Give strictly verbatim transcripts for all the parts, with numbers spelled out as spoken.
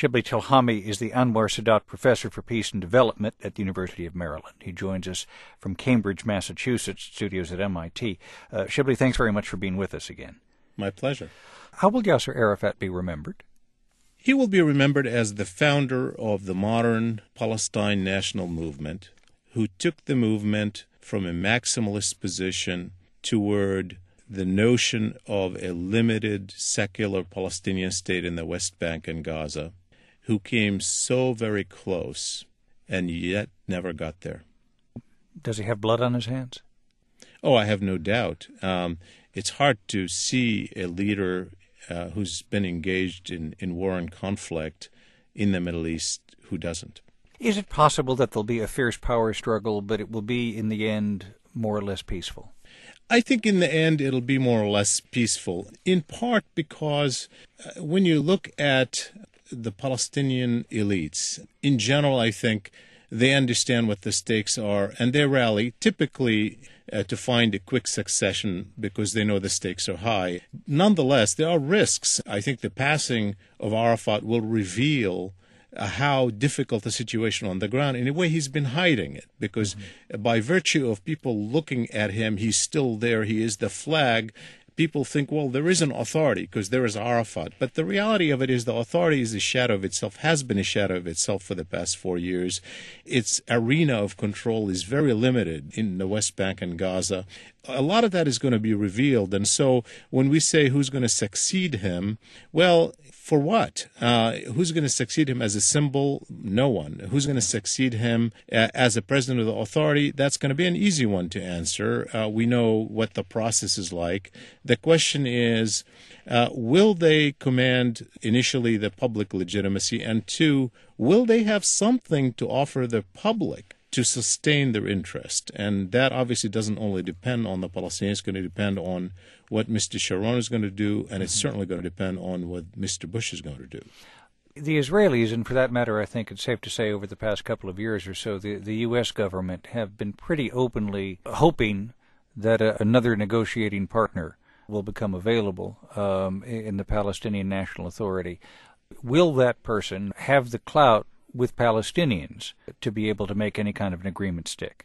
Shibli Tilhami is the Anwar Sadat Professor for Peace and Development at the University of Maryland. He joins us from Cambridge, Massachusetts, studios at M I T. Uh, Shibli, thanks very much for being with us again. My pleasure. How will Yasser Arafat be remembered? He will be remembered as the founder of the modern Palestine national movement, who took the movement from a maximalist position toward the notion of a limited secular Palestinian state in the West Bank and Gaza, who came so very close and yet never got there. Does he have blood on his hands? Oh, I have no doubt. Um, it's hard to see a leader uh, who's been engaged in, in war and conflict in the Middle East who doesn't. Is it possible that there'll be a fierce power struggle, but it will be, in the end, more or less peaceful? I think in the end it'll be more or less peaceful, in part because uh, when you look at the Palestinian elites, in general, I think they understand what the stakes are, and they rally typically uh, to find a quick succession because they know the stakes are high. Nonetheless, there are risks. I think the passing of Arafat will reveal Uh, how difficult the situation on the ground. In a way, he's been hiding it because mm-hmm. by virtue of people looking at him, he's still there. He is the flag. People think, well, there is an authority because there is Arafat. But the reality of it is the authority is a shadow of itself, has been a shadow of itself for the past four years. Its arena of control is very limited in the West Bank and Gaza. A lot of that is going to be revealed. And so when we say who's going to succeed him, well, for what? Uh, who's going to succeed him as a symbol? No one. Who's going to succeed him uh, as a president of the authority? That's going to be an easy one to answer. Uh, we know what the process is like. The question is, uh, will they command initially the public legitimacy? And two, will they have something to offer the public to sustain their interest? And that obviously doesn't only depend on the Palestinians, it's going to depend on what Mister Sharon is going to do, and it's certainly going to depend on what Mister Bush is going to do. The Israelis, and for that matter, I think it's safe to say over the past couple of years or so, the, the U S government have been pretty openly hoping that a, another negotiating partner will become available um, in the Palestinian National Authority. Will that person have the clout with Palestinians to be able to make any kind of an agreement stick?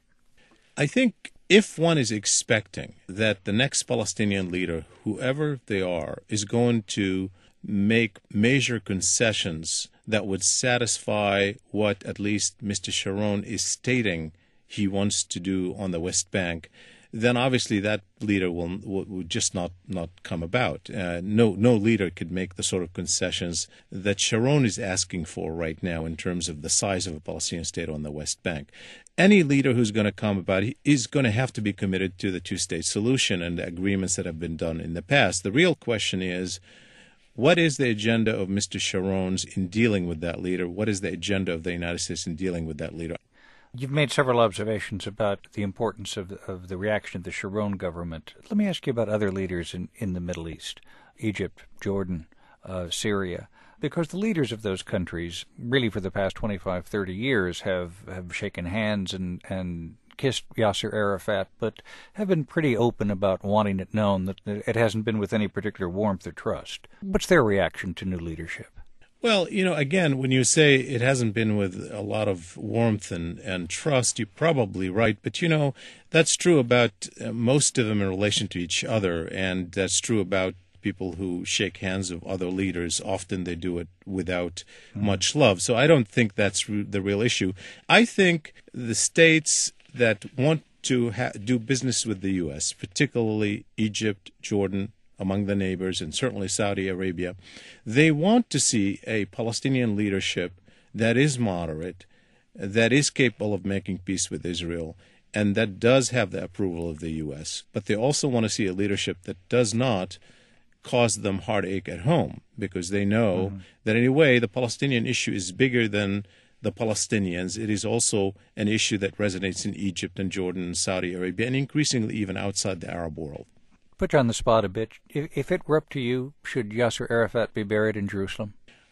I think if one is expecting that the next Palestinian leader, whoever they are, is going to make major concessions that would satisfy what at least Mister Sharon is stating he wants to do on the West Bank, then obviously that leader will will just not, not come about. Uh, no no leader could make the sort of concessions that Sharon is asking for right now in terms of the size of a Palestinian state on the West Bank. Any leader who's going to come about is going to have to be committed to the two-state solution and the agreements that have been done in the past. The real question is, what is the agenda of Mister Sharon's in dealing with that leader? What is the agenda of the United States in dealing with that leader? You've made several observations about the importance of, of the reaction of the Sharon government. Let me ask you about other leaders in, in the Middle East, Egypt, Jordan, uh, Syria, because the leaders of those countries, really for the past twenty-five, thirty years, have, have shaken hands and, and kissed Yasser Arafat, but have been pretty open about wanting it known that it hasn't been with any particular warmth or trust. What's their reaction to new leadership? Well, you know, again, when you say it hasn't been with a lot of warmth and, and trust, you're probably right. But, you know, that's true about uh, most of them in relation to each other. And that's true about people who shake hands with other leaders. Often they do it without mm. much love. So I don't think that's re- the real issue. I think the states that want to ha- do business with the U S, particularly Egypt, Jordan, among the neighbors, and certainly Saudi Arabia, they want to see a Palestinian leadership that is moderate, that is capable of making peace with Israel, and that does have the approval of the U S. But they also want to see a leadership that does not cause them heartache at home, because they know mm-hmm. that in a way the Palestinian issue is bigger than the Palestinians. It is also an issue that resonates in Egypt and Jordan and Saudi Arabia, and increasingly even outside the Arab world. Put you on the spot a bit. If, if it were up to you, should Yasser Arafat be buried in Jerusalem?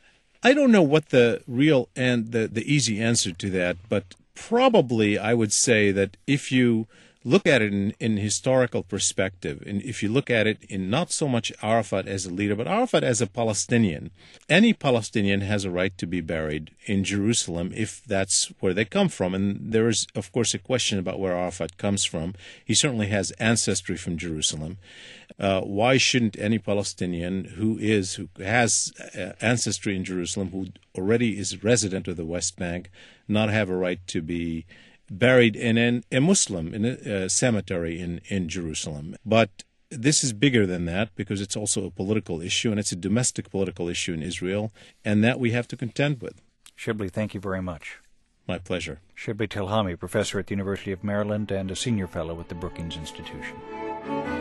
I don't know what the real and the, the easy answer to that, but probably I would say that if you look at it in, in historical perspective, and if you look at it in not so much Arafat as a leader, but Arafat as a Palestinian, any Palestinian has a right to be buried in Jerusalem if that's where they come from. And there is, of course, a question about where Arafat comes from. He certainly has ancestry from Jerusalem. Uh, why shouldn't any Palestinian who is who has uh, ancestry in Jerusalem, who already is resident of the West Bank, not have a right to be buried in an, a Muslim in a, a cemetery in, in Jerusalem? But this is bigger than that, because it's also a political issue, and it's a domestic political issue in Israel, and that we have to contend with. Shibli, thank you very much. My pleasure. Shibli Tilhami, professor at the University of Maryland and a senior fellow at the Brookings Institution.